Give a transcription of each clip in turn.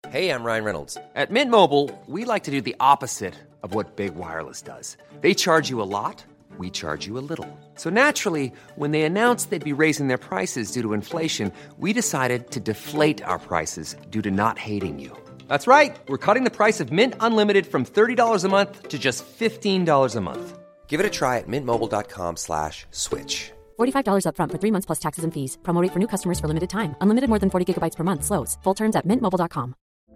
Hey, I'm Ryan Reynolds. At Mint Mobile, we like to do the opposite of what Big Wireless does. They charge you a lot, we charge you a little. So naturally, when they announced they'd be raising their prices due to inflation, we decided to deflate our prices due to not hating you. That's right. We're cutting the price of Mint Unlimited from $30 a month to just $15 a month. Give it a try at mintmobile.com/switch. $45 up front for 3 months plus taxes and fees. Promo rate for new customers for limited time. Unlimited more than 40 gigabytes per month. Slows full terms at mintmobile.com.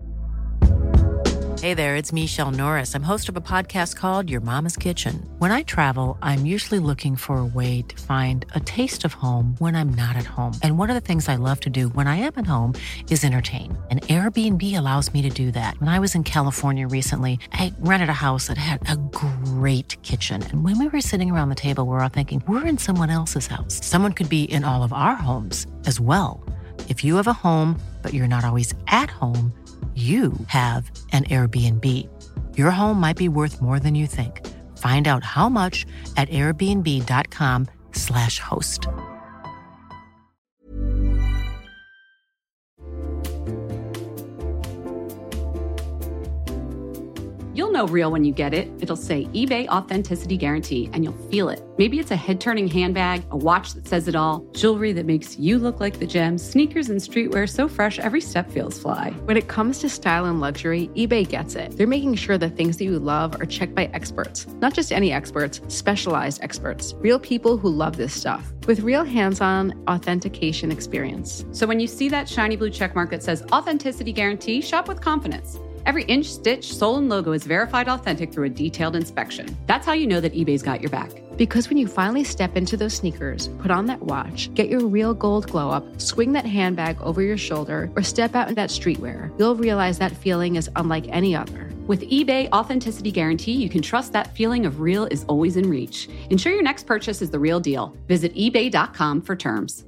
Hey there, it's Michelle Norris. I'm host of a podcast called Your Mama's Kitchen. When I travel, I'm usually looking for a way to find a taste of home when I'm not at home. And one of the things I love to do when I am at home is entertain. And Airbnb allows me to do that. When I was in California recently, I rented a house that had a great kitchen. And when we were sitting around the table, we're all thinking, we're in someone else's house. Someone could be in all of our homes as well. If you have a home, but you're not always at home, you have an Airbnb. Your home might be worth more than you think. Find out how much at airbnb.com/host. You'll know real when you get it. It'll say eBay Authenticity Guarantee, and you'll feel it. Maybe it's a head-turning handbag, a watch that says it all, jewelry that makes you look like the gem, sneakers and streetwear so fresh every step feels fly. When it comes to style and luxury, eBay gets it. They're making sure the things that you love are checked by experts. Not just any experts, specialized experts. Real people who love this stuff. With real hands-on authentication experience. So when you see that shiny blue checkmark that says Authenticity Guarantee, shop with confidence. Every inch, stitch, sole, and logo is verified authentic through a detailed inspection. That's how you know that eBay's got your back. Because when you finally step into those sneakers, put on that watch, get your real gold glow up, swing that handbag over your shoulder, or step out in that streetwear, you'll realize that feeling is unlike any other. With eBay Authenticity Guarantee, you can trust that feeling of real is always in reach. Ensure your next purchase is the real deal. Visit ebay.com for terms.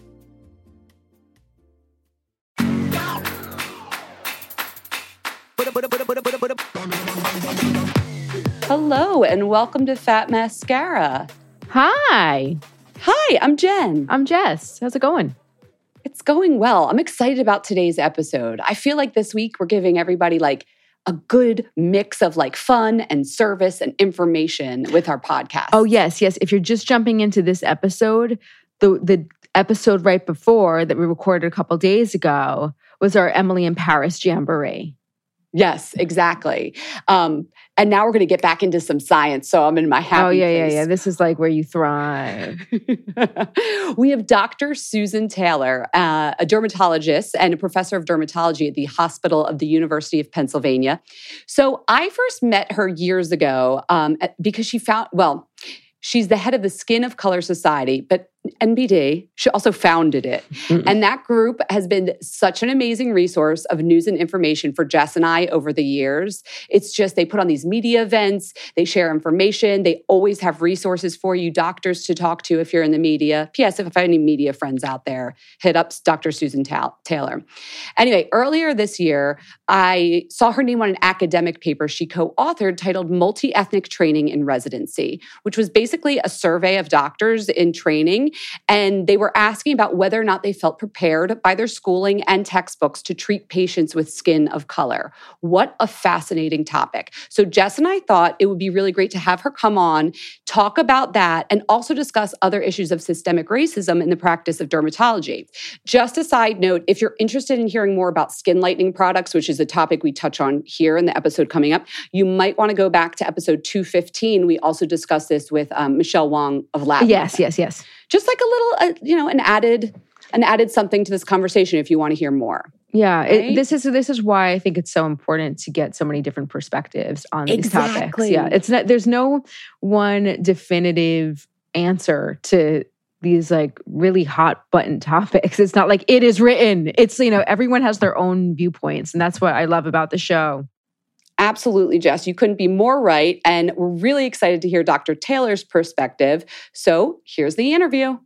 Hello, and welcome to Fat Mascara. Hi. Hi, I'm Jen. I'm Jess. How's it going? It's going well. I'm excited about today's episode. I feel like this week we're giving everybody like a good mix of like fun and service and information with our podcast. Oh, yes. If you're just jumping into this episode, the episode right before that we recorded a couple days ago was our Emily in Paris Jamboree. Yes, exactly. And now we're going to get back into some science. So I'm in my happy place. Yeah. This is like where you thrive. We have Dr. Susan Taylor, a dermatologist and a professor of dermatology at the Hospital of the University of Pennsylvania. So I first met her years ago because she's the head of the Skin of Color Society, but NBD, she also founded it. Mm-hmm. And that group has been such an amazing resource of news and information for Jess and I over the years. It's just, they put on these media events, they share information, they always have resources for you, doctors to talk to if you're in the media. P.S. if I have any media friends out there, hit up Dr. Susan Taylor. Anyway, earlier this year, I saw her name on an academic paper she co-authored titled Multi-Ethnic Training in Residency, which was basically a survey of doctors in training. And they were asking about whether or not they felt prepared by their schooling and textbooks to treat patients with skin of color. What a fascinating topic. So Jess and I thought it would be really great to have her come on, talk about that, and also discuss other issues of systemic racism in the practice of dermatology. Just a side note, if you're interested in hearing more about skin lightening products, which is a topic we touch on here in the episode coming up, you might want to go back to episode 215. We also discussed this with Michelle Wong of Lab. Yes. Just like a little, an added something to this conversation if you want to hear more. Yeah, right? This is why I think it's so important to get so many different perspectives on these topics. Yeah, there's no one definitive answer to these like really hot button topics. It's not like it is written. It's, everyone has their own viewpoints, and that's what I love about the show. Absolutely, Jess. You couldn't be more right. And we're really excited to hear Dr. Taylor's perspective. So here's the interview.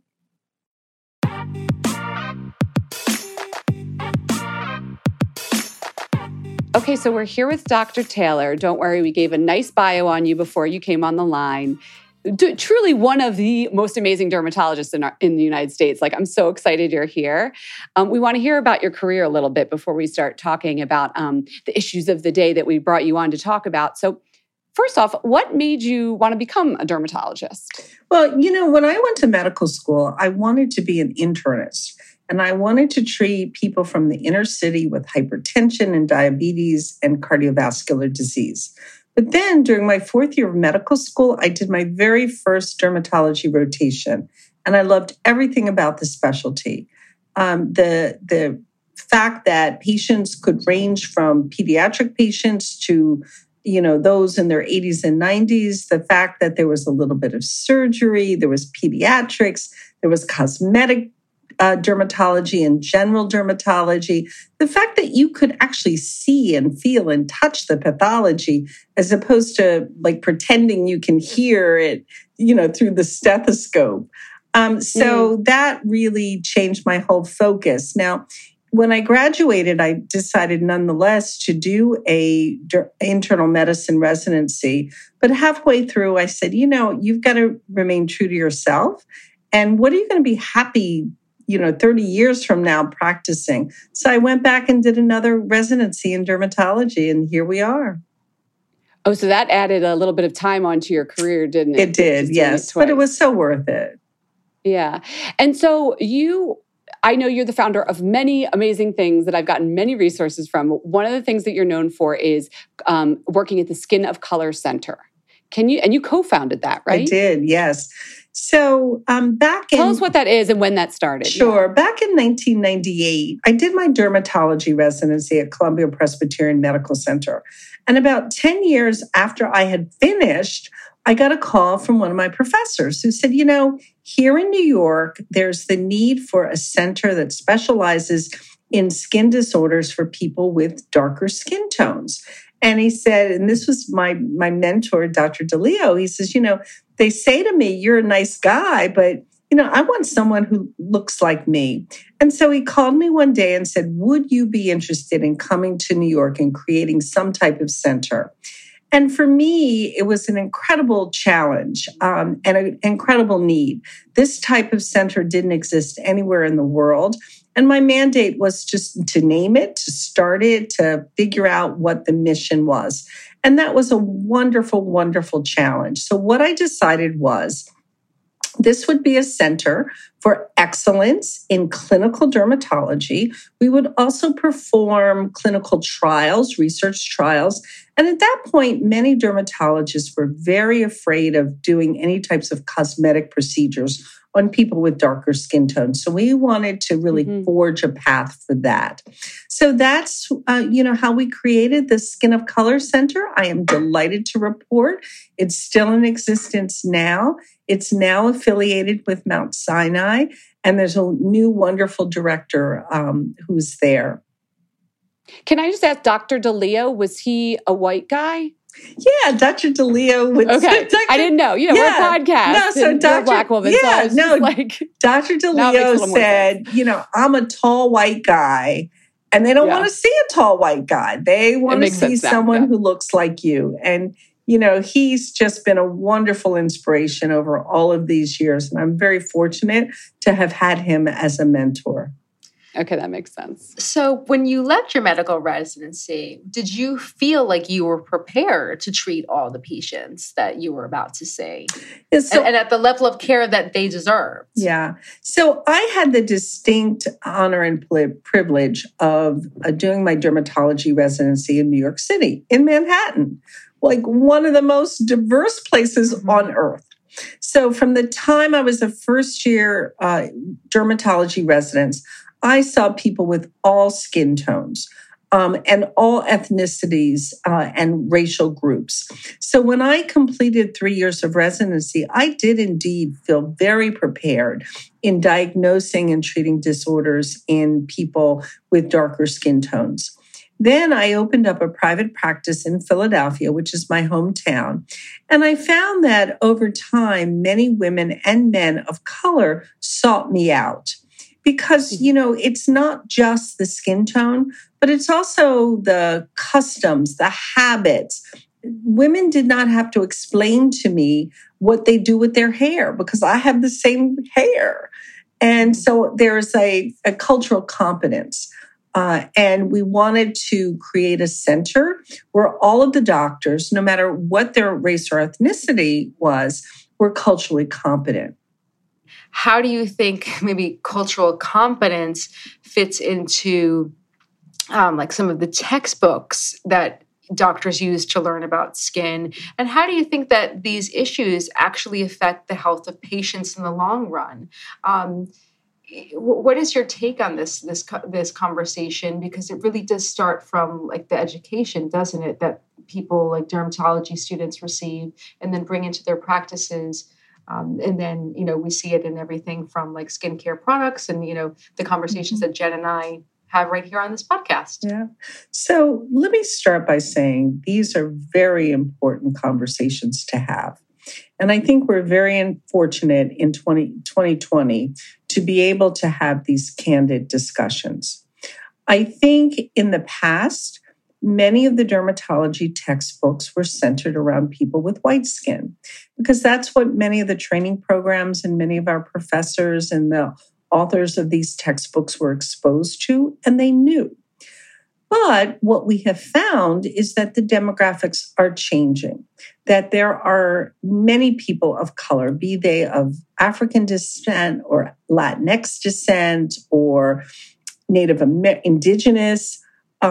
Okay, so we're here with Dr. Taylor. Don't worry, we gave a nice bio on you before you came on the line. truly one of the most amazing dermatologists in the United States. Like, I'm so excited you're here. We want to hear about your career a little bit before we start talking about the issues of the day that we brought you on to talk about. So first off, what made you want to become a dermatologist? Well, when I went to medical school, I wanted to be an internist. And I wanted to treat people from the inner city with hypertension and diabetes and cardiovascular disease. But then during my 4th year of medical school, I did my very first dermatology rotation. And I loved everything about the specialty. The fact that patients could range from pediatric patients to those in their 80s and 90s, the fact that there was a little bit of surgery, there was pediatrics, there was cosmetic dermatology and general dermatology, the fact that you could actually see and feel and touch the pathology as opposed to like pretending you can hear it, through the stethoscope. So that really changed my whole focus. Now, when I graduated, I decided nonetheless to do a internal medicine residency. But halfway through, I said, you've got to remain true to yourself. And what are you going to be happy 30 years from now practicing? So I went back and did another residency in dermatology, and here we are. Oh, so that added a little bit of time onto your career, didn't it? It did, yes. But it was so worth it. Yeah. And so I know you're the founder of many amazing things that I've gotten many resources from. One of the things that you're known for is working at the Skin of Color Center. And you co-founded that, right? I did, yes. So Tell us what that is and when that started. Sure. Yeah. Back in 1998, I did my dermatology residency at Columbia Presbyterian Medical Center. And about 10 years after I had finished, I got a call from one of my professors who said, here in New York, there's the need for a center that specializes in skin disorders for people with darker skin tones. And he said, and this was my mentor, Dr. DeLeo, he says, they say to me, you're a nice guy, but, I want someone who looks like me. And so he called me one day and said, would you be interested in coming to New York and creating some type of center? And for me, it was an incredible challenge and an incredible need. This type of center didn't exist anywhere in the world. And my mandate was just to name it, to start it, to figure out what the mission was. And that was a wonderful, wonderful challenge. So what I decided was this would be a center for excellence in clinical dermatology. We would also perform clinical trials, research trials. And at that point, many dermatologists were very afraid of doing any types of cosmetic procedures on people with darker skin tones. So we wanted to really forge a path for that. So that's, how we created the Skin of Color Center. I am delighted to report it's still in existence now. It's now affiliated with Mount Sinai, and there's a new wonderful director who's there. Can I just ask, Dr. DeLeo, was he a white guy? Yeah, Dr. DeLeo. Okay, I didn't know. We're a podcast. No, so Dr. You're a Black woman. Yeah, so Dr. DeLeo said, I'm a tall white guy, and they don't want to see a tall white guy. They want to see someone who looks like you. And he's just been a wonderful inspiration over all of these years, and I'm very fortunate to have had him as a mentor. Okay, that makes sense. So when you left your medical residency, did you feel like you were prepared to treat all the patients that you were about to see? Yeah, and at the level of care that they deserved? Yeah. So I had the distinct honor and privilege of doing my dermatology residency in New York City, in Manhattan, like one of the most diverse places on earth. So from the time I was a first-year dermatology resident, I saw people with all skin tones and all ethnicities and racial groups. So when I completed 3 years of residency, I did indeed feel very prepared in diagnosing and treating disorders in people with darker skin tones. Then I opened up a private practice in Philadelphia, which is my hometown. And I found that over time, many women and men of color sought me out. Because, it's not just the skin tone, but it's also the customs, the habits. Women did not have to explain to me what they do with their hair, because I have the same hair. And so there's a cultural competence. And we wanted to create a center where all of the doctors, no matter what their race or ethnicity was, were culturally competent. How do you think maybe cultural competence fits into like some of the textbooks that doctors use to learn about skin? And how do you think that these issues actually affect the health of patients in the long run? What is your take on this conversation? Because it really does start from like the education, doesn't it? That people like dermatology students receive and then bring into their practices. And then, we see it in everything from like skincare products and, the conversations that Jen and I have right here on this podcast. Yeah. So let me start by saying these are very important conversations to have. And I think we're very fortunate in 2020 to be able to have these candid discussions. I think in the past, many of the dermatology textbooks were centered around people with white skin, because that's what many of the training programs and many of our professors and the authors of these textbooks were exposed to, and they knew. But what we have found is that the demographics are changing, that there are many people of color, be they of African descent or Latinx descent or Native Indigenous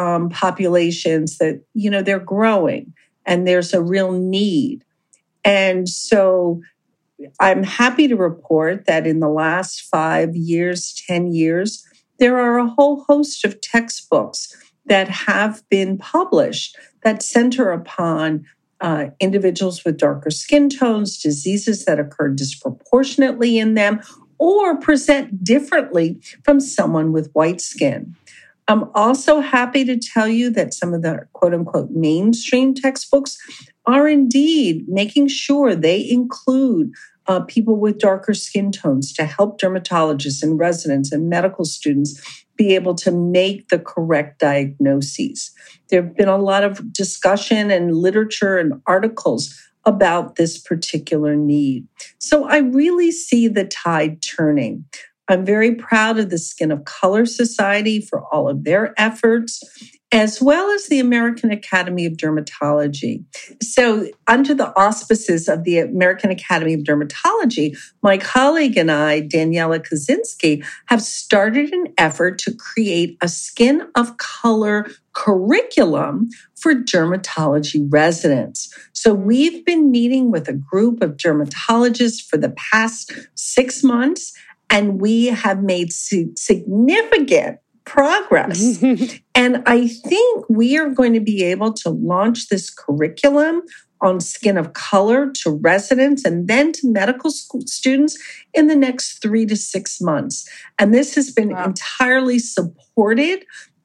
populations, that, they're growing and there's a real need. And so I'm happy to report that in the last 5 years, 10 years, there are a whole host of textbooks that have been published that center upon individuals with darker skin tones, diseases that occur disproportionately in them, or present differently from someone with white skin. I'm also happy to tell you that some of the quote unquote mainstream textbooks are indeed making sure they include people with darker skin tones to help dermatologists and residents and medical students be able to make the correct diagnoses. There have been a lot of discussion and literature and articles about this particular need. So I really see the tide turning. I'm very proud of the Skin of Color Society for all of their efforts, as well as the American Academy of Dermatology. So under the auspices of the American Academy of Dermatology, my colleague and I, Daniela Kaczynski, have started an effort to create a Skin of Color curriculum for dermatology residents. So we've been meeting with a group of dermatologists for the past 6 months, and we have made significant progress. And I think we are going to be able to launch this curriculum on skin of color to residents and then to medical school students in the next 3 to 6 months. And this has been entirely supported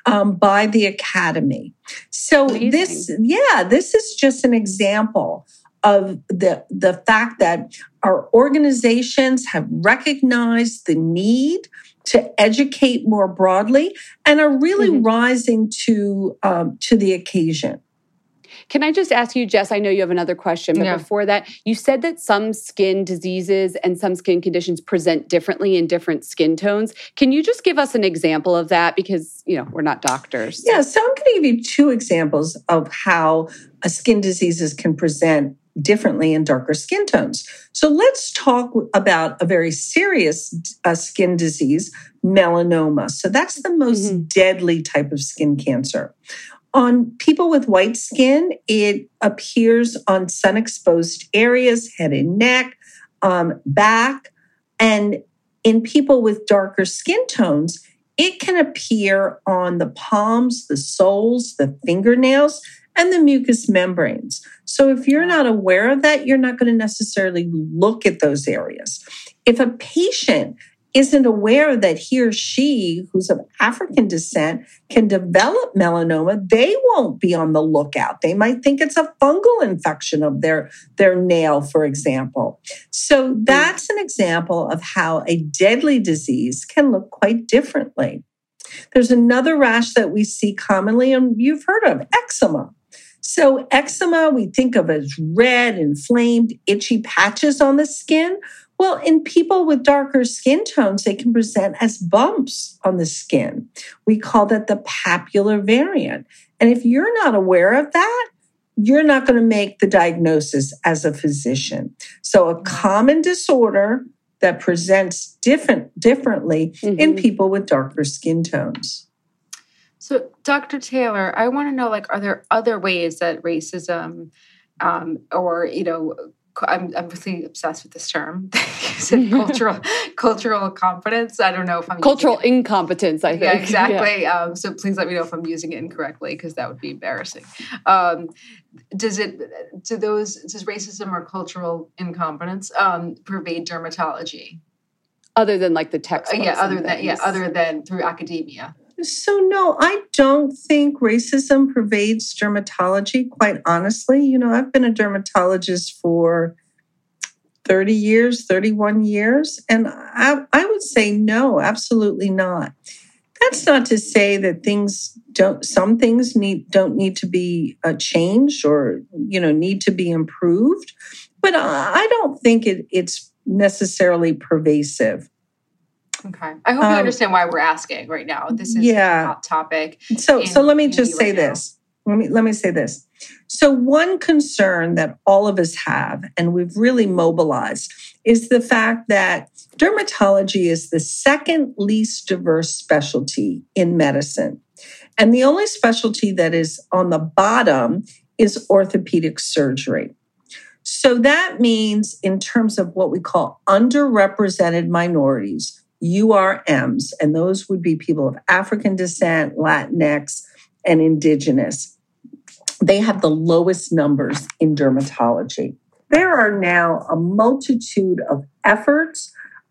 by the Academy. So this is just an example of the fact that our organizations have recognized the need to educate more broadly and are really rising to the occasion. Can I just ask you, Jess, I know you have another question, but before that, you said that some skin diseases and some skin conditions present differently in different skin tones. Can you just give us an example of that? Because, we're not doctors. Yeah, so I'm going to give you 2 examples of how skin diseases can present differently in darker skin tones. So let's talk about a very serious skin disease, melanoma. So that's the most deadly type of skin cancer. On people with white skin, it appears on sun-exposed areas, head and neck, back. And in people with darker skin tones, it can appear on the palms, the soles, the fingernails, and the mucous membranes. So if you're not aware of that, you're not going to necessarily look at those areas. If a patient isn't aware that he or she, who's of African descent, can develop melanoma, they won't be on the lookout. They might think it's a fungal infection of their nail, for example. So that's an example of how a deadly disease can look quite differently. There's another rash that we see commonly, and you've heard of, eczema. So eczema, we think of as red, inflamed, itchy patches on the skin. Well, in people with darker skin tones, they can present as bumps on the skin. We call that the papular variant. And if you're not aware of that, you're not going to make the diagnosis as a physician. So a common disorder that presents differently in people with darker skin tones. So, Dr. Taylor, I want to know, are there other ways that racism or, I'm really obsessed with this term. You said cultural competence. I don't know if I'm cultural incompetence, I think. Yeah, exactly. Yeah. So please let me know if I'm using it incorrectly, because that would be embarrassing. Does racism or cultural incompetence pervade dermatology? Other than the textbooks? Other than through academia. So no, I don't think racism pervades dermatology, quite honestly. I've been a dermatologist for 30 years, 31 years, and I would say no, absolutely not. That's not to say that some things don't need to be changed or, need to be improved, but I don't think it's necessarily pervasive. Okay. I hope you understand why we're asking right now. This is a hot topic. So let me just say this. Let me say this. So one concern that all of us have, and we've really mobilized, is the fact that dermatology is the second least diverse specialty in medicine. And the only specialty that is on the bottom is orthopedic surgery. So that means, in terms of what we call underrepresented minorities, URMs, and those would be people of African descent, Latinx, and indigenous. They have the lowest numbers in dermatology. There are now a multitude of efforts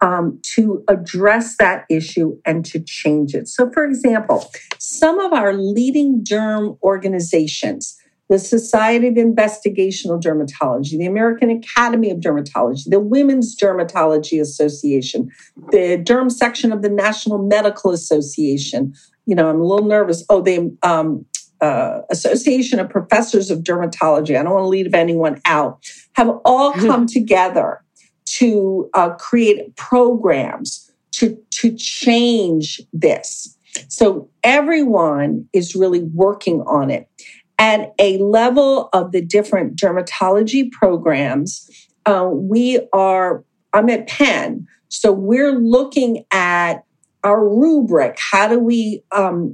to address that issue and to change it. So, for example, some of our leading derm organizations, the Society of Investigational Dermatology, the American Academy of Dermatology, the Women's Dermatology Association, the derm section of the National Medical Association. I'm a little nervous. The Association of Professors of Dermatology, I don't want to leave anyone out, have all come together to create programs to change this. So everyone is really working on it. At a level of the different dermatology programs, I'm at Penn, so we're looking at our rubric. How do we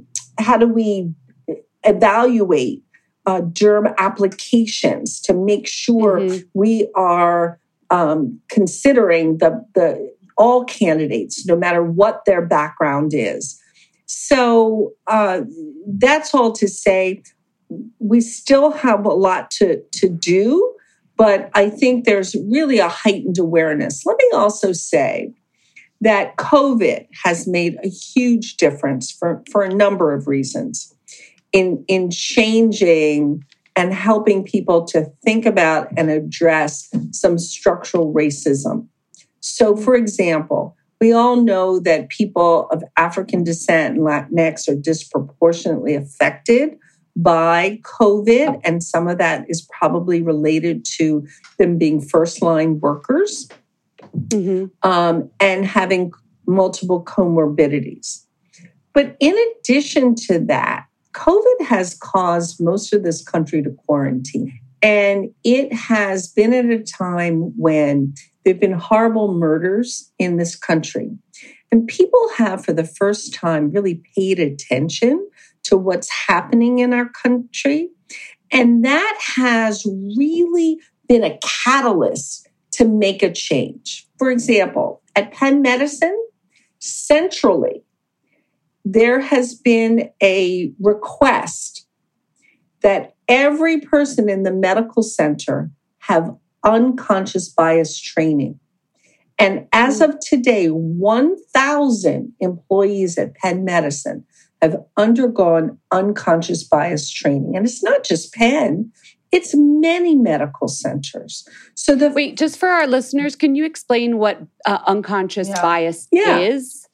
evaluate derm applications to make sure we are considering the all candidates, no matter what their background is? So that's all to say. We still have a lot to do, but I think there's really a heightened awareness. Let me also say that COVID has made a huge difference for a number of reasons in changing and helping people to think about and address some structural racism. So, for example, we all know that people of African descent and Latinx are disproportionately affected by COVID, and some of that is probably related to them being first-line workers and having multiple comorbidities. But in addition to that, COVID has caused most of this country to quarantine, and it has been at a time when there have been horrible murders in this country. And people have, for the first time, really paid attention to what's happening in our country. And that has really been a catalyst to make a change. For example, at Penn Medicine, centrally, there has been a request that every person in the medical center have unconscious bias training. And as of today, 1,000 employees at Penn Medicine have undergone unconscious bias training. And it's not just Penn, it's many medical centers. So Wait, just for our listeners, can you explain what unconscious bias is?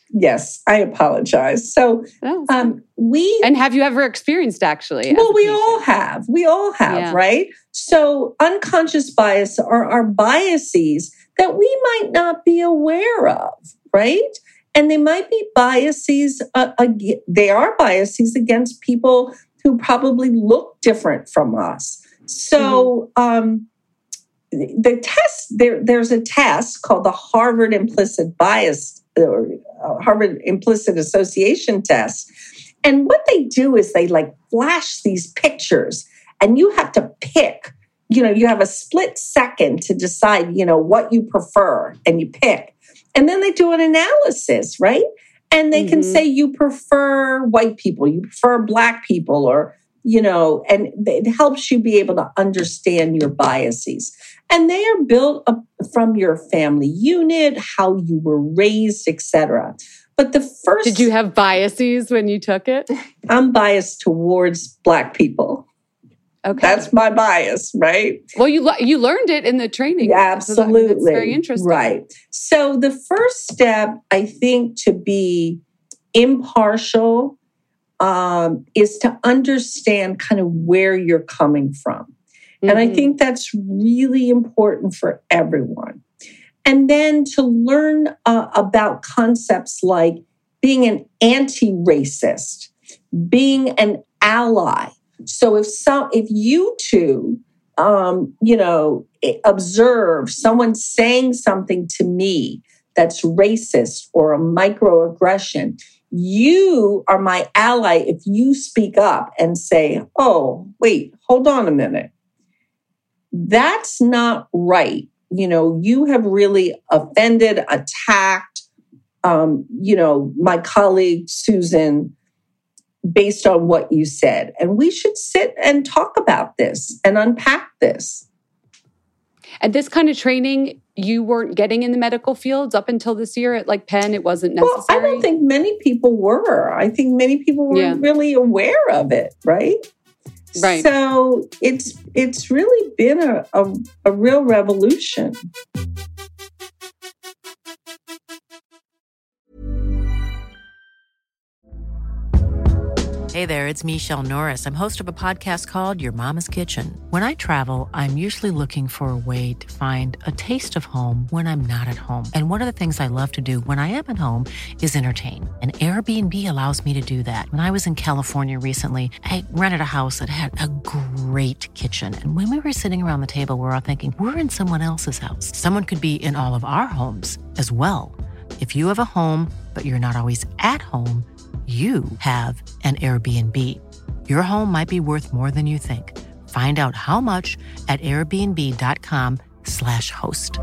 Yes, I apologize. So And have you ever experienced actually? Well, we all have, yeah. Right? So unconscious bias are our biases that we might not be aware of, right? And they might be biases, they are biases against people who probably look different from us. So the test, there's a test called the Harvard Implicit Bias, or Harvard Implicit Association test. And what they do is they like flash these pictures and you have to pick, you have a split second to decide, what you prefer, and you pick. And then they do an analysis, right? And they can say you prefer white people, you prefer black people, or, and it helps you be able to understand your biases. And they are built up from your family unit, how you were raised, etc. But the first... Did you have biases when you took it? I'm biased towards black people. Okay. That's my bias, right? Well, you learned it in the training. Yeah, absolutely. That's very interesting. Right. So the first step, I think, to be impartial is to understand kind of where you're coming from. And I think that's really important for everyone. And then to learn about concepts like being an anti-racist, being an ally. So if you two, observe someone saying something to me that's racist or a microaggression, you are my ally if you speak up and say, oh, wait, hold on a minute. That's not right. You have really offended, attacked, my colleague, Susan, based on what you said. And we should sit and talk about this and unpack this. And this kind of training you weren't getting in the medical fields up until this year at Penn? It wasn't necessary? Well, I don't think many people were. I think many people weren't really aware of it, right? Right. So it's really been a real revolution. Hey there, it's Michelle Norris. I'm host of a podcast called Your Mama's Kitchen. When I travel, I'm usually looking for a way to find a taste of home when I'm not at home. And one of the things I love to do when I am at home is entertain. And Airbnb allows me to do that. When I was in California recently, I rented a house that had a great kitchen. And when we were sitting around the table, we were all thinking, we're in someone else's house. Someone could be in all of our homes as well. If you have a home, but you're not always at home, you have an Airbnb. Your home might be worth more than you think. Find out how much at airbnb.com/host.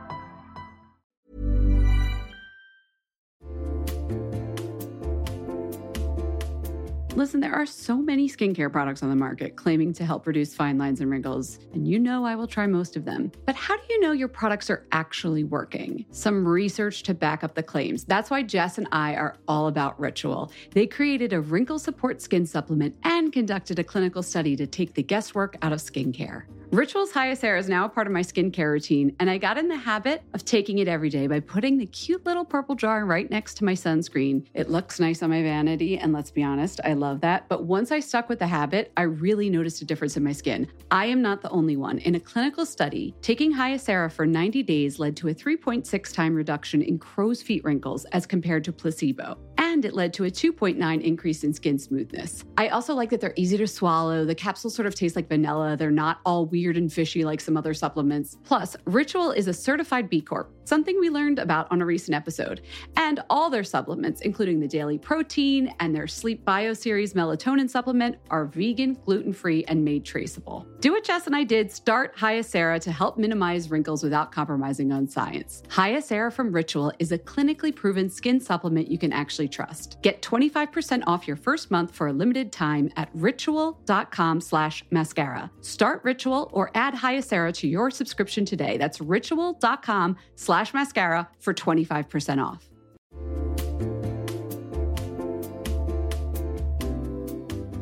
Listen, there are so many skincare products on the market claiming to help reduce fine lines and wrinkles, and I will try most of them. But how do you know your products are actually working? Some research to back up the claims. That's why Jess and I are all about Ritual. They created a wrinkle support skin supplement and conducted a clinical study to take the guesswork out of skincare. Ritual's Hyacera is now a part of my skincare routine, and I got in the habit of taking it every day by putting the cute little purple jar right next to my sunscreen. It looks nice on my vanity, and let's be honest, I love that. But once I stuck with the habit, I really noticed a difference in my skin. I am not the only one. In a clinical study, taking Hyacera for 90 days led to a 3.6 time reduction in crow's feet wrinkles as compared to placebo. And it led to a 2.9 increase in skin smoothness. I also like that they're easy to swallow. The capsules sort of taste like vanilla. They're not all weird and fishy like some other supplements. Plus, Ritual is a certified B Corp, something we learned about on a recent episode. And all their supplements, including the daily protein and their Sleep Bio Series melatonin supplement, are vegan, gluten-free, and made traceable. Do what Jess and I did. Start Hyacera to help minimize wrinkles without compromising on science. Hyacera from Ritual is a clinically proven skin supplement you can actually trust. Get 25% off your first month for a limited time at ritual.com/mascara. Start Ritual or add Hyacera to your subscription today. That's ritual.com/mascara for 25% off.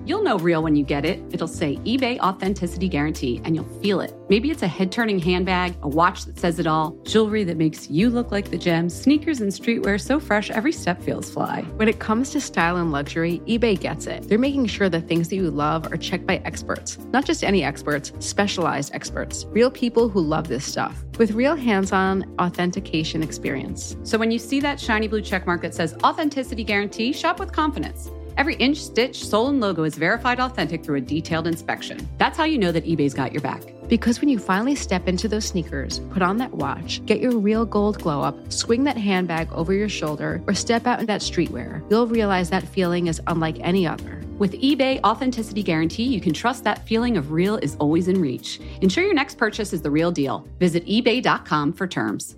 You'll know real when you get it. It'll say eBay Authenticity Guarantee, and you'll feel it. Maybe it's a head-turning handbag, a watch that says it all, jewelry that makes you look like the gems, sneakers and streetwear so fresh every step feels fly. When it comes to style and luxury, eBay gets it. They're making sure the things that you love are checked by experts. Not just any experts, specialized experts. Real people who love this stuff. With real hands-on authentication experience. So when you see that shiny blue checkmark that says Authenticity Guarantee, shop with confidence. Every inch, stitch, sole, and logo is verified authentic through a detailed inspection. That's how you know that eBay's got your back. Because when you finally step into those sneakers, put on that watch, get your real gold glow up, swing that handbag over your shoulder, or step out in that streetwear, you'll realize that feeling is unlike any other. With eBay Authenticity Guarantee, you can trust that feeling of real is always in reach. Ensure your next purchase is the real deal. Visit ebay.com for terms.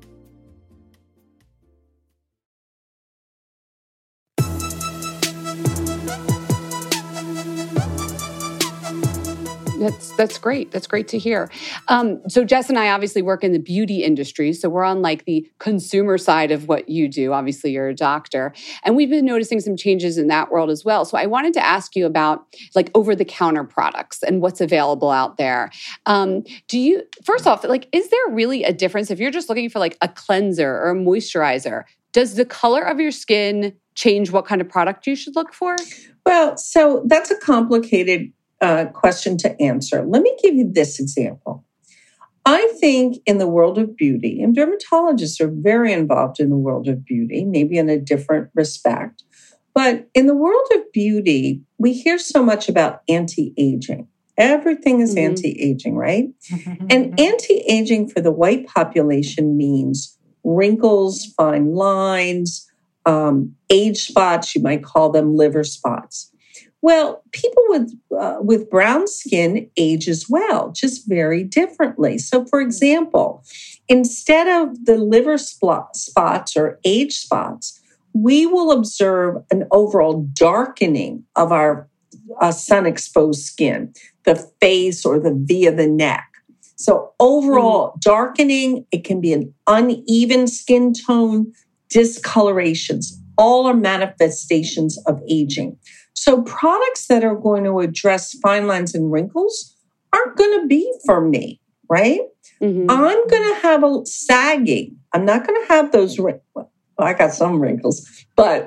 That's great. That's great to hear. So Jess and I obviously work in the beauty industry. So we're on like the consumer side of what you do. Obviously, you're a doctor. And we've been noticing some changes in that world as well. So I wanted to ask you about like over-the-counter products and what's available out there. First off, like, is there really a difference if you're just looking for like a cleanser or a moisturizer? Does the color of your skin change what kind of product you should look for? Well, so that's a complicated question to answer. Let me give you this example. I think in the world of beauty, and dermatologists are very involved in the world of beauty, maybe in a different respect, but in the world of beauty, we hear so much about anti-aging. Everything is anti-aging, right? And anti-aging for the white population means wrinkles, fine lines, age spots, you might call them liver spots. Well, people with brown skin age as well, just very differently. So, for example, instead of the liver spots or age spots, we will observe an overall darkening of our sun-exposed skin, the face or the V of the neck. So overall darkening, it can be an uneven skin tone, discolorations, all are manifestations of aging. So products that are going to address fine lines and wrinkles aren't going to be for me, right? I'm going to have a sagging. I'm not going to have those wrinkles. Well, I got some wrinkles, but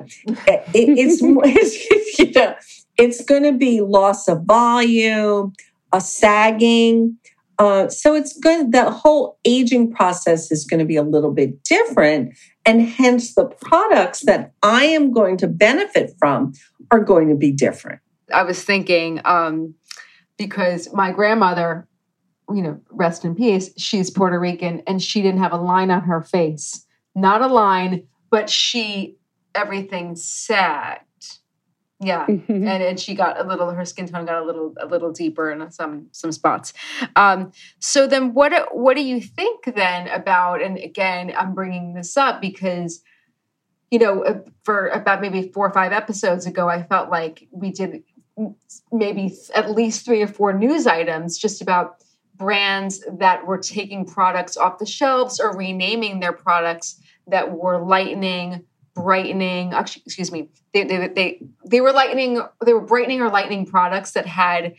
it's going to be loss of volume, a sagging. So it's good. The whole aging process is going to be a little bit different. And hence the products that I am going to benefit from are going to be different. I was thinking, because my grandmother, rest in peace, she's Puerto Rican and she didn't have a line on her face. Not a line, but everything sagged. Yeah. And she got her skin tone got a little deeper in some spots. So then what do you think then about, and again, I'm bringing this up because, for about maybe 4 or 5 episodes ago, I felt like we did maybe at least 3 or 4 news items just about brands that were taking products off the shelves or renaming their products that were lightening, brightening. Actually, excuse me. They were brightening or lightening products that had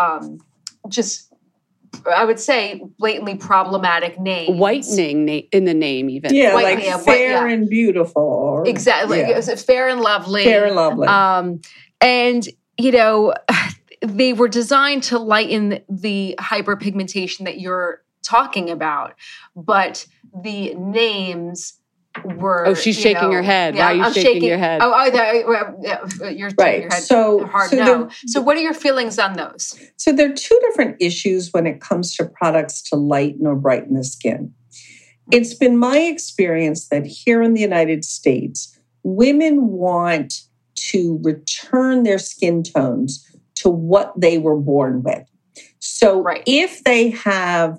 I would say, blatantly problematic names. Whitening in the name, even. Yeah, fair and beautiful. Exactly. Yeah. It was fair and lovely. Fair and lovely. And, they were designed to lighten the hyperpigmentation that you're talking about. But the names were... Oh, she's shaking her head. Yeah, why are you shaking your head? You're shaking your head. So what are your feelings on those? So there are 2 different issues when it comes to products to lighten or brighten the skin. It's been my experience that here in the United States, women want to return their skin tones to what they were born with. So if they have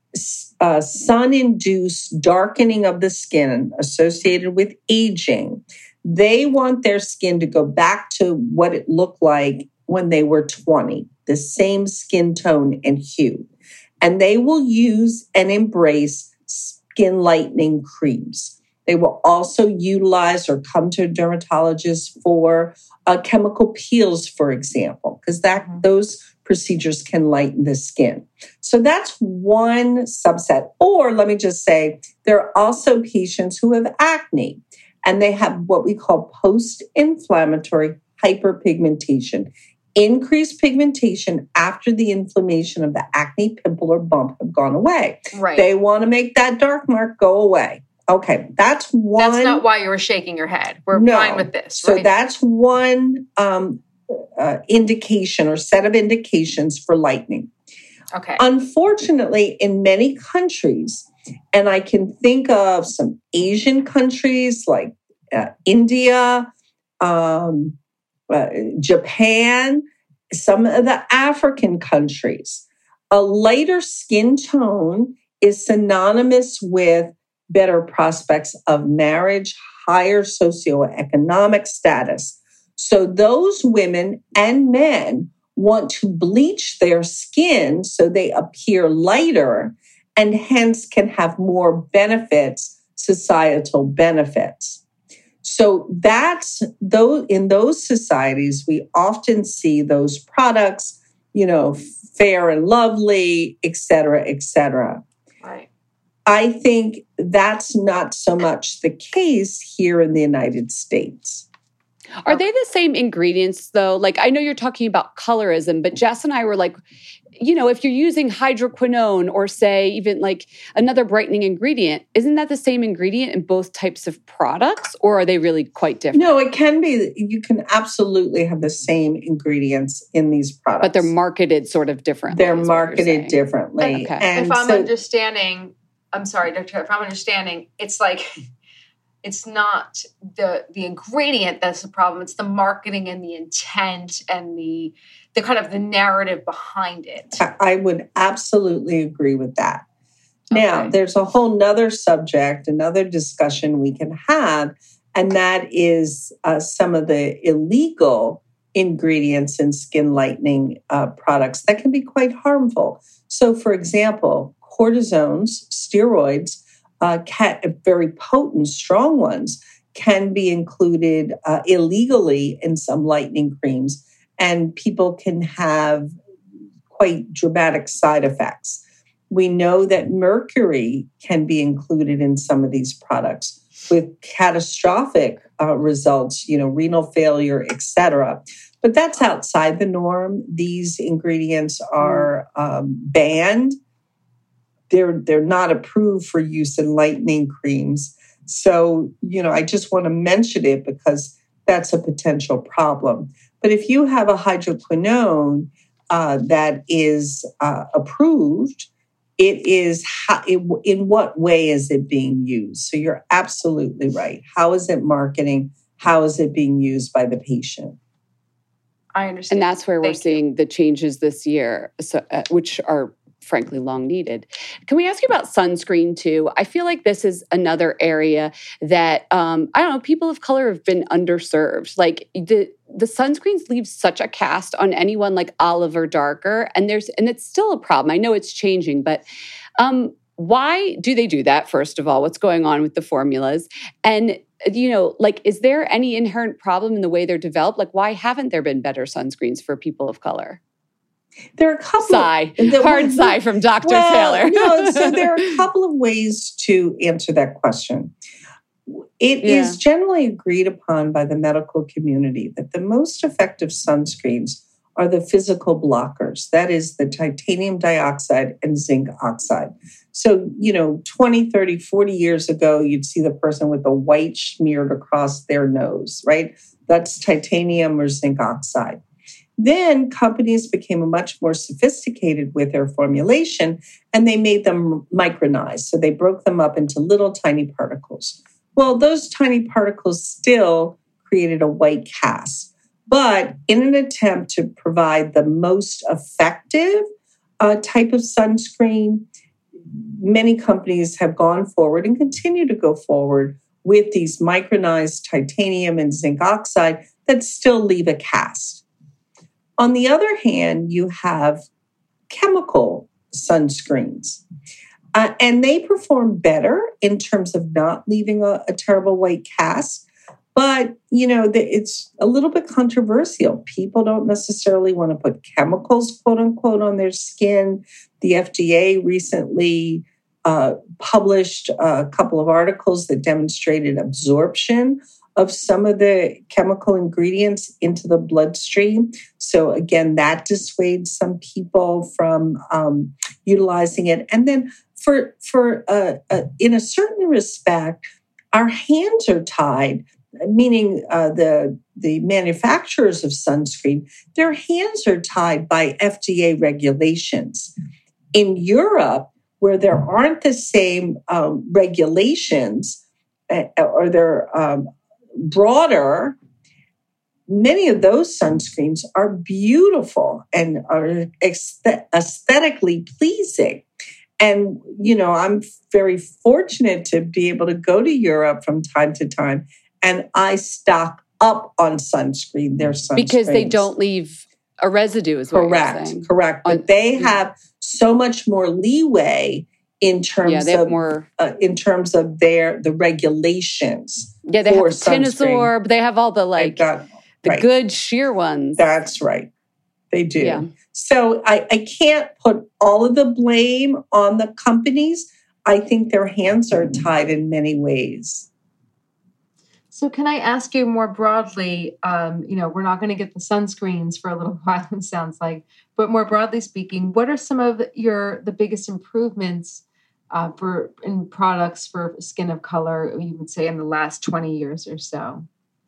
sun-induced darkening of the skin associated with aging, they want their skin to go back to what it looked like when they were 20, the same skin tone and hue. And they will use and embrace skin lightening creams. They will also utilize or come to a dermatologist for chemical peels, for example, because those procedures can lighten the skin. So that's one subset. Or let me just say, there are also patients who have acne, and they have what we call post-inflammatory hyperpigmentation. Increased pigmentation after the inflammation of the acne, pimple, or bump have gone away. Right. They want to make that dark mark go away. Okay, that's one. That's not why you were shaking your head. We're fine with this, right? So right? that's one indication or set of indications for lightening. Okay. Unfortunately, in many countries, and I can think of some Asian countries like India, Japan, some of the African countries, a lighter skin tone is synonymous with better prospects of marriage, higher socioeconomic status. So those women and men want to bleach their skin so they appear lighter and hence can have more benefits, societal benefits. So that's those in those societies, we often see those products, Fair and Lovely, et cetera, et cetera. Right. I think that's not so much the case here in the United States. Are they the same ingredients, though? Like, I know you're talking about colorism, but Jess and I were like, if you're using hydroquinone or say even like another brightening ingredient, isn't that the same ingredient in both types of products, or are they really quite different? No, it can be. You can absolutely have the same ingredients in these products. But they're marketed sort of differently. They're marketed differently. Okay. And if I'm understanding, I'm sorry, Dr. If I'm understanding, it's like... It's not the ingredient that's the problem. It's the marketing and the intent and the kind of the narrative behind it. I would absolutely agree with that. Okay. Now, there's a whole nother subject, another discussion we can have, and that is some of the illegal ingredients in skin lightening products that can be quite harmful. So, for example, cortisones, steroids, very potent, strong ones, can be included illegally in some lightening creams, and people can have quite dramatic side effects. We know that mercury can be included in some of these products with catastrophic results, renal failure, etc. But that's outside the norm. These ingredients are banned. They're not approved for use in lightening creams. So, I just want to mention it because that's a potential problem. But if you have a hydroquinone that is approved, it is in what way is it being used? So you're absolutely right. How is it marketing? How is it being used by the patient? I understand. And that's where we're seeing the changes this year, which are frankly long needed. Can we ask you about sunscreen too? I feel like this is another area that, people of color have been underserved. Like the sunscreens leave such a cast on anyone like olive or darker. And it's still a problem. I know it's changing, but why do they do that? First of all, what's going on with the formulas? And, is there any inherent problem in the way they're developed? Like, why haven't there been better sunscreens for people of color? There are a couple hard sigh from Dr. Taylor. So there are a couple of ways to answer that question. It is generally agreed upon by the medical community that the most effective sunscreens are the physical blockers. That is the titanium dioxide and zinc oxide. So, 20, 30, 40 years ago, you'd see the person with a white smeared across their nose, right? That's titanium or zinc oxide. Then companies became much more sophisticated with their formulation, and they made them micronized. So they broke them up into little tiny particles. Well, those tiny particles still created a white cast. But in an attempt to provide the most effective type of sunscreen, many companies have gone forward and continue to go forward with these micronized titanium and zinc oxide that still leave a cast. On the other hand, you have chemical sunscreens. And they perform better in terms of not leaving a terrible white cast. But, it's a little bit controversial. People don't necessarily want to put chemicals, quote unquote, on their skin. The FDA recently published a couple of articles that demonstrated absorption of some of the chemical ingredients into the bloodstream. So again, that dissuades some people from utilizing it. And then for in a certain respect, our hands are tied, meaning the manufacturers of sunscreen, their hands are tied by FDA regulations. In Europe, where there aren't the same regulations, or they're broader, many of those sunscreens are beautiful and are aesthetically pleasing. And, I'm very fortunate to be able to go to Europe from time to time, and I stock up on sunscreen, their sunscreens. Because they don't leave a residue, is what you're saying. Correct. But they have so much more leeway in terms of the regulations. Yeah, they have Tinosorb. They have all the good sheer ones. That's right. They do. Yeah. So I can't put all of the blame on the companies. I think their hands are tied in many ways. So can I ask you more broadly, we're not going to get the sunscreens for a little while, it sounds like, but more broadly speaking, what are some of the biggest improvements in products for skin of color, you would say, in the last 20 years or so?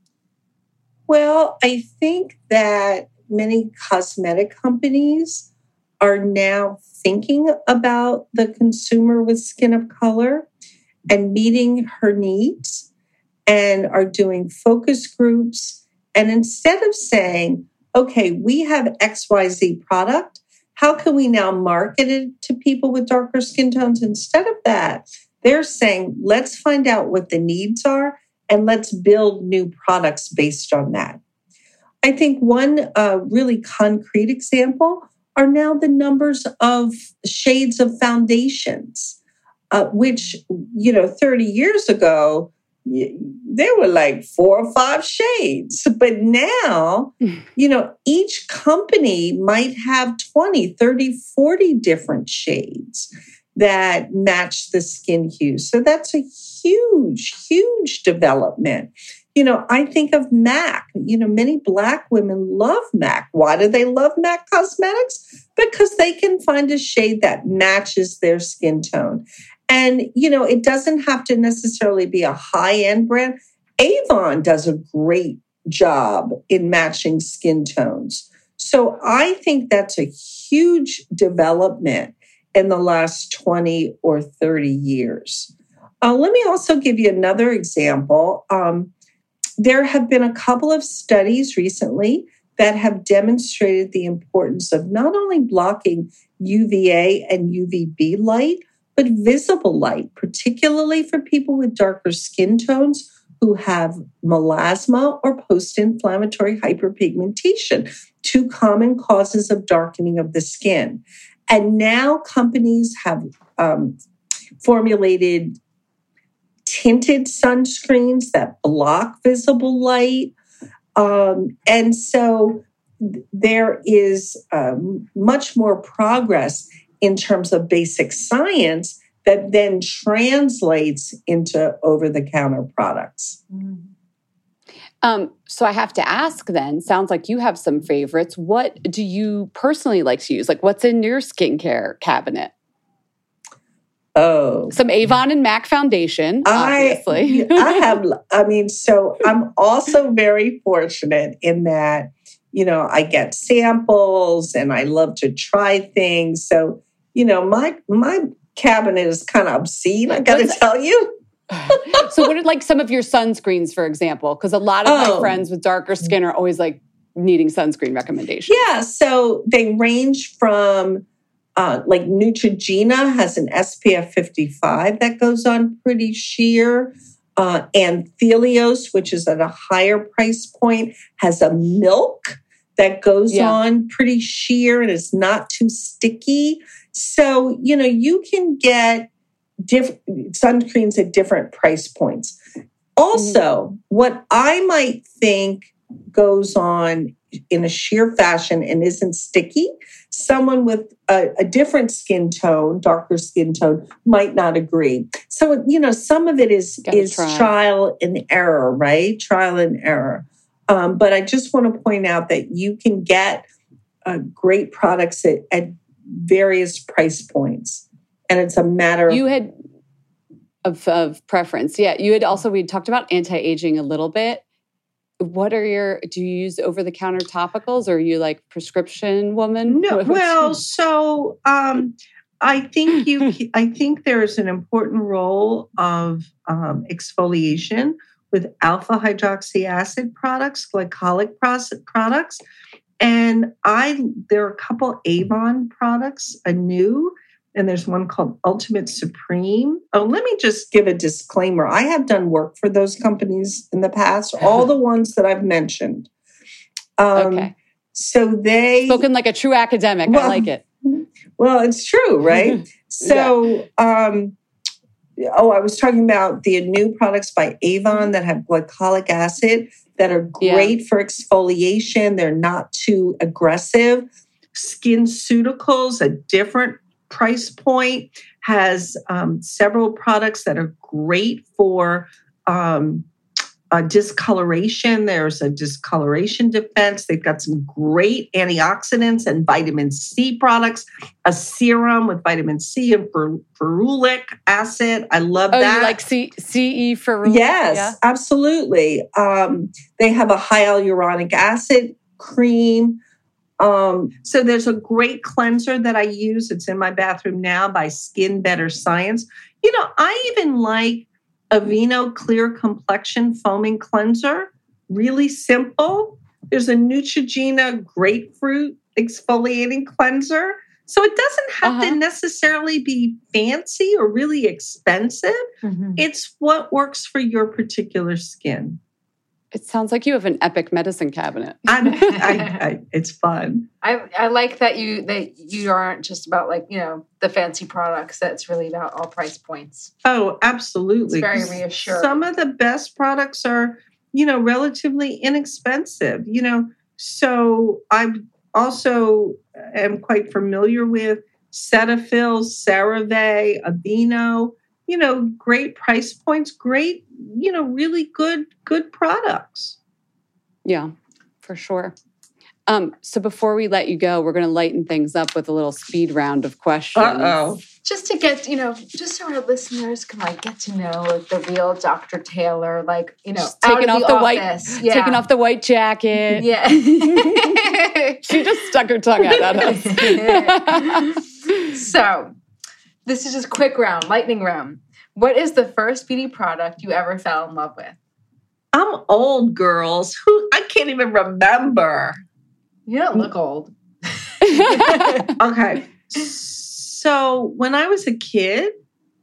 Well, I think that many cosmetic companies are now thinking about the consumer with skin of color and meeting her needs, and are doing focus groups. And instead of saying, okay, we have XYZ product, how can we now market it to people with darker skin tones? Instead of that, they're saying, let's find out what the needs are and let's build new products based on that. I think one really concrete example are now the numbers of shades of foundations, which, 30 years ago, there were like 4 or 5 shades. But now, each company might have 20, 30, 40 different shades that match the skin hue. So that's a huge, huge development. I think of MAC. Many Black women love MAC. Why do they love MAC Cosmetics? Because they can find a shade that matches their skin tone. And, it doesn't have to necessarily be a high-end brand. Avon does a great job in matching skin tones. So I think that's a huge development in the last 20 or 30 years. Let me also give you another example. There have been a couple of studies recently that have demonstrated the importance of not only blocking UVA and UVB light, but visible light, particularly for people with darker skin tones who have melasma or post-inflammatory hyperpigmentation, 2 common causes of darkening of the skin. And now companies have formulated tinted sunscreens that block visible light. And so there is much more progress in terms of basic science that then translates into over-the-counter products. So I have to ask then, sounds like you have some favorites. What do you personally like to use? Like what's in your skincare cabinet? Oh. Some Avon and MAC foundation, obviously. So I'm also very fortunate in that, I get samples and I love to try things. So, my cabinet is kind of obscene, I got to tell you. So what are like some of your sunscreens, for example? Because a lot of my friends with darker skin are always like needing sunscreen recommendations. Yeah, so they range from like Neutrogena has an SPF 55 that goes on pretty sheer. And Thelios, which is at a higher price point, has a milk that goes on pretty sheer and is not too sticky. So, you can get different sunscreens at different price points. Also, what I might think goes on in a sheer fashion and isn't sticky, someone with a different skin tone, darker skin tone, might not agree. So, some of it is trial and error, right? Trial and error. But I just want to point out that you can get great products at various price points. And it's a matter of preference. Yeah. You had also, we talked about anti-aging a little bit. What are do you use over-the-counter topicals, or are you like prescription woman? No, well, so I think there's an important role of exfoliation with alpha hydroxy acid products, glycolic products. And there are a couple Avon products, new, and there's one called Ultimate Supreme. Oh, let me just give a disclaimer. I have done work for those companies in the past, all the ones that I've mentioned. Okay. So they... Spoken like a true academic. I like it. Well, it's true, right? So, I was talking about the new products by Avon that have glycolic acid that are great for exfoliation. They're not too aggressive. SkinCeuticals, a different price point, has several products that are great for discoloration. There's a discoloration defense. They've got some great antioxidants and vitamin C products, a serum with vitamin C and ferulic acid. I love that. You like CE ferulic? Yes, absolutely. They have a hyaluronic acid cream. So there's a great cleanser that I use. It's in my bathroom now by Skin Better Science. I even like Aveeno Clear Complexion Foaming Cleanser. Really simple. There's a Neutrogena Grapefruit Exfoliating Cleanser. So it doesn't have to necessarily be fancy or really expensive. Mm-hmm. It's what works for your particular skin. It sounds like you have an epic medicine cabinet. It's fun. I like that you aren't just about the fancy products. That's really about all price points. Oh, absolutely. It's very reassuring. Some of the best products are, relatively inexpensive. So I also am quite familiar with Cetaphil, CeraVe, Aveeno. Great price points, great, really good products. Yeah, for sure. So before we let you go, we're going to lighten things up with a little speed round of questions. Just to get, just so our listeners can get to know the real Dr. Taylor, just taking off the office. taking off the white jacket. Yeah. She just stuck her tongue out at us. So, this is just quick round, lightning round. What is the first beauty product you ever fell in love with? I'm old, girls. I can't even remember. You don't look old. Okay. So when I was a kid,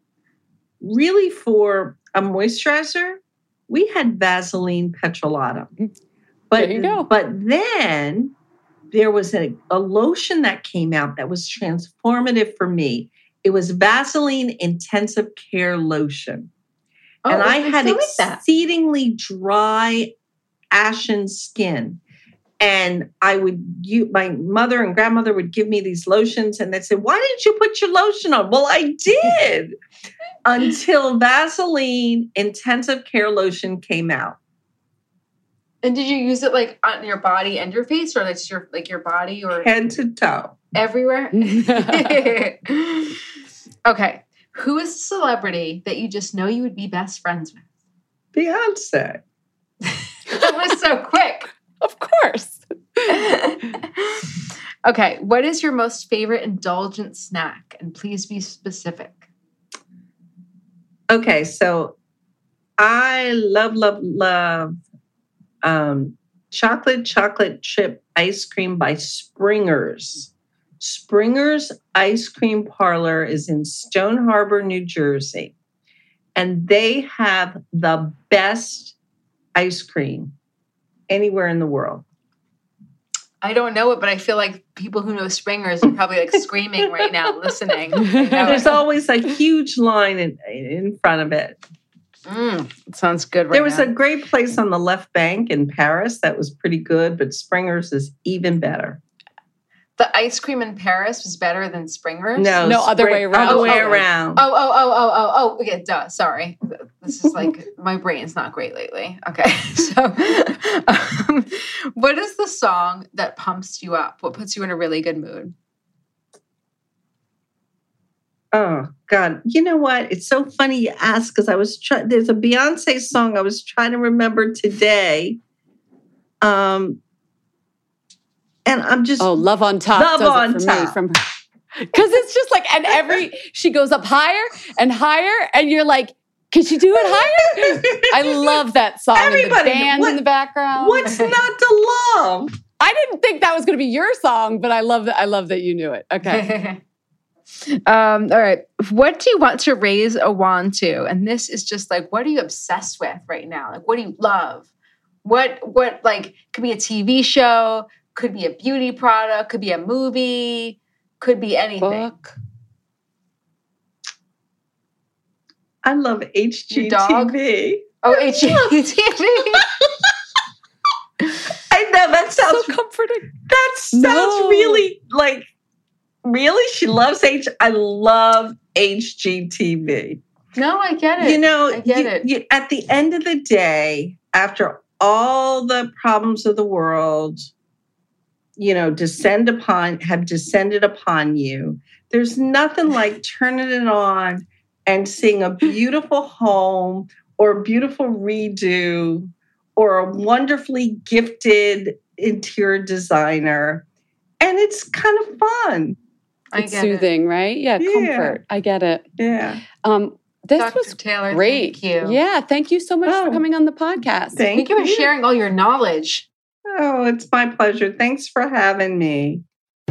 really for a moisturizer, we had Vaseline Petrolatum. But, there you go. But then there was a lotion that came out that was transformative for me. It was Vaseline Intensive Care Lotion. And I had exceedingly dry, ashen skin. And my mother and grandmother would give me these lotions and they'd say, why didn't you put your lotion on? Well, I did until Vaseline Intensive Care Lotion came out. And did you use it on your body and your face, or that's your body, or head to toe? Everywhere? Okay. Who is a celebrity that you just know you would be best friends with? Beyonce. That was so quick. Of course. Okay. What is your most favorite indulgent snack? And please be specific. Okay. So I love chocolate chip ice cream by Springer's. Springer's Ice Cream Parlor is in Stone Harbor, New Jersey. And they have the best ice cream anywhere in the world. I don't know it, but I feel like people who know Springer's are probably like screaming right now, listening. There's always a huge line in front of it. It sounds good right now. There was a great place on the left bank in Paris that was pretty good, but Springer's is even better. The ice cream in Paris was better than Springer's? No, other way around. Other way around. Oh, yeah, duh, sorry. This is like, my brain's not great lately. Okay, so what is the song that pumps you up? What puts you in a really good mood? Oh, God. You know what? It's so funny you ask because I was there's a Beyonce song I was trying to remember today. And I'm just... Oh, Love on Top does it for me. From because it's just like, and she goes up higher, and you're like, can she do it higher? I love that song. Everybody, and the band in the background. What's not to love? I didn't think that was going to be your song, but I love that you knew it. Okay. All right. What do you want to raise a wand to? And this is just like, what are you obsessed with right now? Like, what do you love? What like, could be a TV show, could be a beauty product, could be a movie, could be anything. Book. I love HGTV. Oh, HGTV. I know, that sounds so comforting. That sounds really like, really? She loves I love HGTV. No, I get it. You know, I get it. At the end of the day, after all the problems of the world, have descended upon you, there's nothing like turning it on and seeing a beautiful home or a beautiful redo or a wonderfully gifted interior designer. And it's kind of fun. It's soothing, right? Yeah, comfort. I get it. Yeah. This Dr. was Taylor, great. Thank you. Yeah, thank you so much for coming on the podcast. Thank you for sharing all your knowledge. Oh, it's my pleasure. Thanks for having me.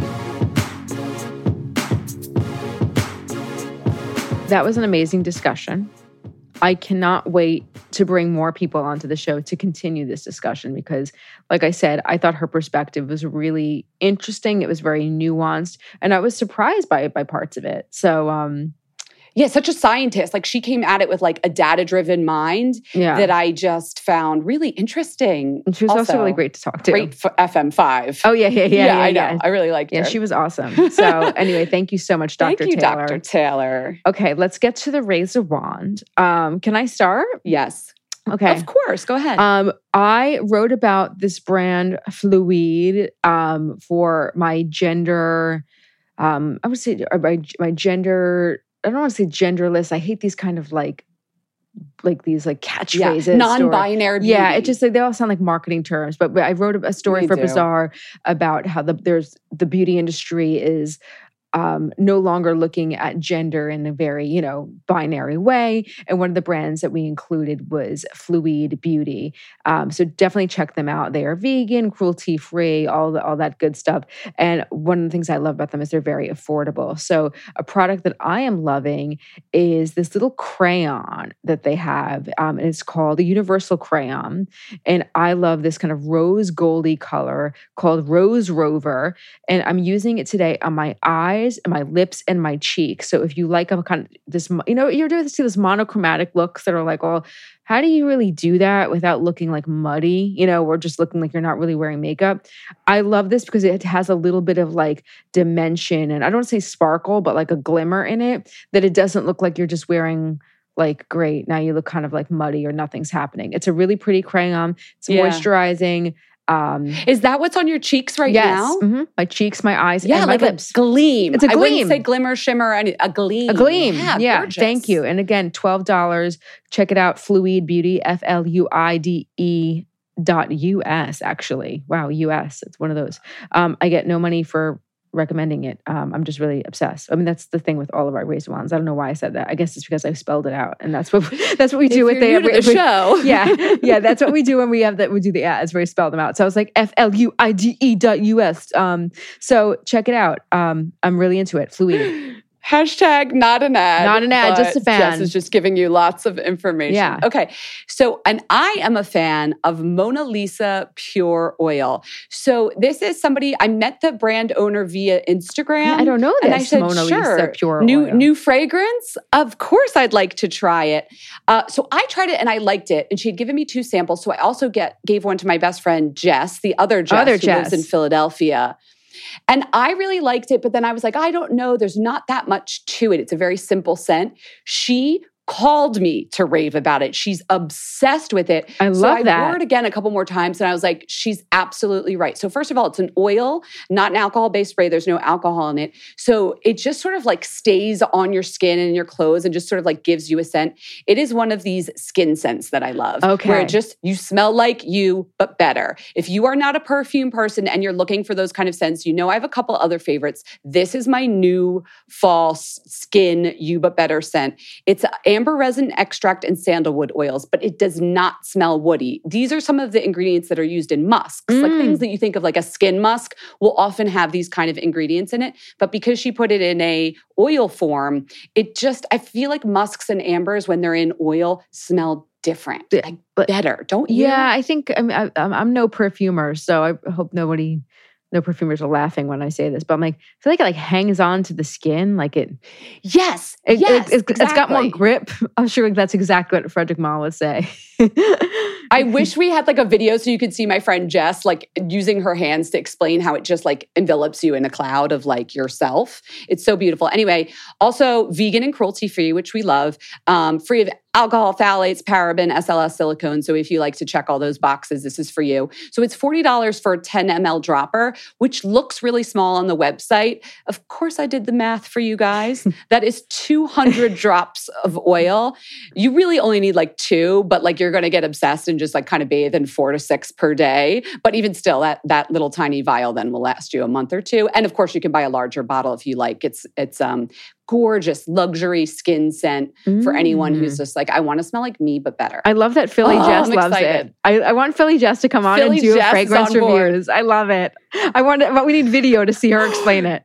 That was an amazing discussion. I cannot wait to bring more people onto the show to continue this discussion because, like I said, I thought her perspective was really interesting. It was very nuanced, and I was surprised by parts of it. So, yeah, such a scientist. Like she came at it with like a data-driven mind that I just found really interesting. And she was also really great to talk to. Great for FM5. Oh, yeah, I know. Yeah. I really liked her. Yeah, she was awesome. So anyway, thank you so much, Dr. Thank you, Taylor. Dr. Taylor. Okay, let's get to the raise a wand. Can I start? Yes. Okay. Of course. Go ahead. I wrote about this brand Fluide for my gender, I would say my gender... I don't want to say genderless. I hate these kind of like these like catchphrases. Non-binary. Yeah, it just they all sound like marketing terms. But I wrote a story for Bazaar about how the beauty industry is no longer looking at gender in a very, binary way. And one of the brands that we included was Fluide Beauty. So definitely check them out. They are vegan, cruelty-free, all that good stuff. And one of the things I love about them is they're very affordable. So a product that I am loving is this little crayon that they have. And it's called the Universal Crayon. And I love this kind of rose goldy color called Rose Rover. And I'm using it today on my eyes and my lips and my cheeks. So if you like a kind of this, you're doing this monochromatic looks that are like, well, how do you really do that without looking like muddy, or just looking like you're not really wearing makeup? I love this because it has a little bit of like dimension, and I don't want to say sparkle, but like a glimmer in it, that it doesn't look like you're just wearing like, great, now you look kind of like muddy or nothing's happening. It's a really pretty crayon. It's moisturizing. Is that what's on your cheeks right now? Mm-hmm. My cheeks, my eyes, and my like lips. A gleam. It's a gleam. I wouldn't say glimmer, shimmer, a gleam. A gleam. Yeah. Gorgeous. Thank you. And again, $12. Check it out. Fluide Beauty, FLUIDE.US, actually. Wow, US. It's one of those. I get no money for recommending it. I'm just really obsessed. I mean, that's the thing with all of our raised wands. I don't know why I said that. I guess it's because I spelled it out, and that's what we do with the show. Yeah, that's what we do when we do the ads where we spell them out. So I was like FLUIDE.US. So check it out. I'm really into it. Fluide. Hashtag not an ad. Not an ad, just a fan. Jess is just giving you lots of information. Yeah. Okay. So, and I am a fan of Mona Lisa Pure Oil. So this is somebody, I met the brand owner via Instagram. Yeah, I don't know this. And I said, Mona sure, Lisa Pure Oil. New fragrance? Of course I'd like to try it. So I tried it and I liked it. And she had given me 2 samples. So I also gave one to my best friend, Jess, the other Jess who lives in Philadelphia. And I really liked it, but then I was like, I don't know, there's not that much to it. It's a very simple scent. She called me to rave about it. She's obsessed with it. I love that. I wore it again a couple more times and I was like, she's absolutely right. So first of all, it's an oil, not an alcohol-based spray. There's no alcohol in it. So it just sort of like stays on your skin and your clothes and just sort of like gives you a scent. It is one of these skin scents that I love. Okay. Where it just, you smell like you, but better. If you are not a perfume person and you're looking for those kind of scents, you know I have a couple other favorites. This is my new fall skin you, but better scent. It's amber resin extract and sandalwood oils, but it does not smell woody. These are some of the ingredients that are used in musks. Like things that you think of like a skin musk will often have these kind of ingredients in it. But because she put it in a oil form, it just, I feel like musks and ambers when they're in oil smell different, like better, don't you? Yeah, I think, I'm no perfumer, so I hope no perfumers are laughing when I say this, but I'm like, I feel like it like hangs on to the skin, like it. Yes, it's got more grip. I'm sure that's exactly what Frederick Malle would say. I wish we had like a video so you could see my friend Jess like using her hands to explain how it just like envelops you in a cloud of like yourself. It's so beautiful. Anyway, also vegan and cruelty free, which we love. Free of alcohol, phthalates, paraben, SLS, silicone. So if you like to check all those boxes, this is for you. So it's $40 for a 10 ml dropper, which looks really small on the website. Of course, I did the math for you guys. That is 200 drops of oil. You really only need like 2, but like you're going to get obsessed and just like kind of bathe in 4 to 6 per day. But even still, that little tiny vial then will last you a month or 2. And of course, you can buy a larger bottle if you like. It's gorgeous luxury skin scent for anyone who's just like, I want to smell like me, but better. I love that Philly Jess loves excited. it. I want Philly Jess to come on and do a fragrance reviews. I love it. But we need video to see her explain it.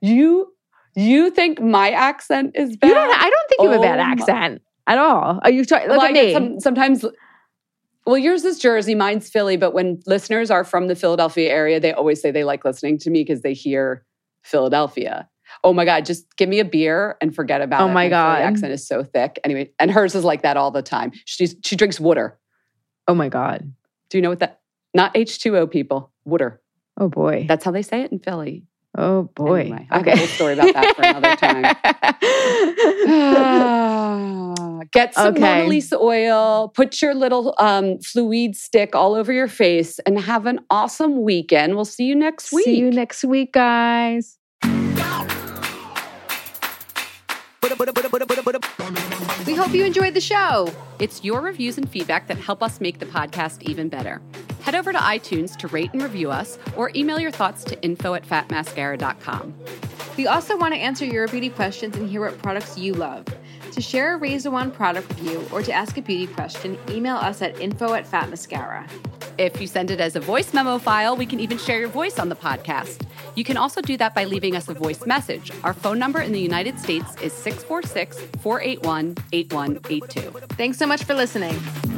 You think my accent is bad? I don't think you have a bad accent at all. Are you talking? Look at me. Sometimes. Well, yours is Jersey, mine's Philly. But when listeners are from the Philadelphia area, they always say they like listening to me because they hear Philadelphia. Oh my God, just give me a beer and forget about it. Oh my God. Philly accent is so thick. Anyway, and hers is like that all the time. She drinks water. Oh my God. Do you know what that? Not H2O, people. Water. Oh boy. That's how they say it in Philly. Oh boy. Anyway, I have a whole story about that for another time. Get some Mona Lisa oil, put your little Fluid stick all over your face, and have an awesome weekend. We'll see you next week. See you next week, guys. We hope you enjoyed the show. It's your reviews and feedback that help us make the podcast even better. Head over to iTunes to rate and review us, or email your thoughts to info@fatmascara.com. We also want to answer your beauty questions and hear what products you love. To share a Raise the Wand product review or to ask a beauty question, email us at info@fatmascara. If you send it as a voice memo file, we can even share your voice on the podcast. You can also do that by leaving us a voice message. Our phone number in the United States is 646-481-8182. Thanks so much for listening.